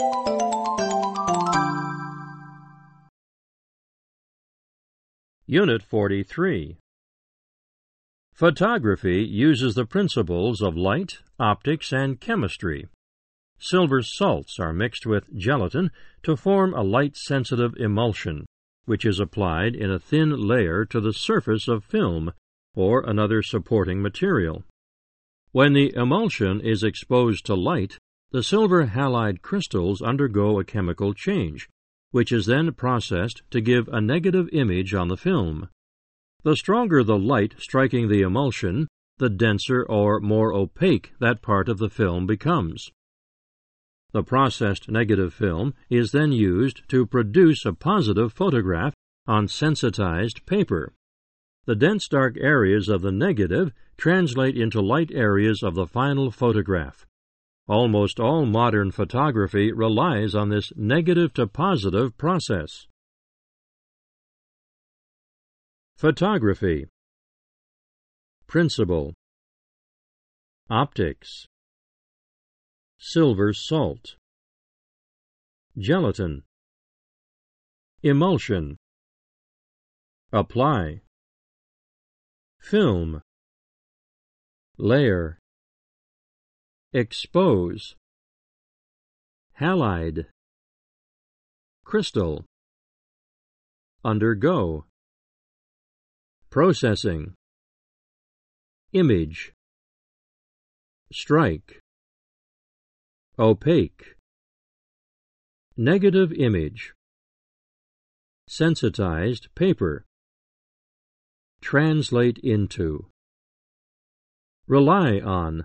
Unit 43. Photography uses the principles of light, optics, and chemistry. Silver salts are mixed with gelatin to form a light-sensitive emulsion, which is applied in a thin layer to the surface of film or another supporting material. When the emulsion is exposed to light, the silver halide crystals undergo a chemical change, which is then processed to give a negative image on the film. The stronger the light striking the emulsion, the denser or more opaque that part of the film becomes. The processed negative film is then used to produce a positive photograph on sensitized paper. The dense dark areas of the negative translate into light areas of the final photograph. Almost all modern photography relies on this negative to positive process. Photography. Principle. Optics. Silver salt. Gelatin. Emulsion. Apply. Film. Layer. Expose. Halide. Crystal. Undergo. Processing. Image. Strike. Opaque. Negative image. Sensitized paper. Translate into. Rely on.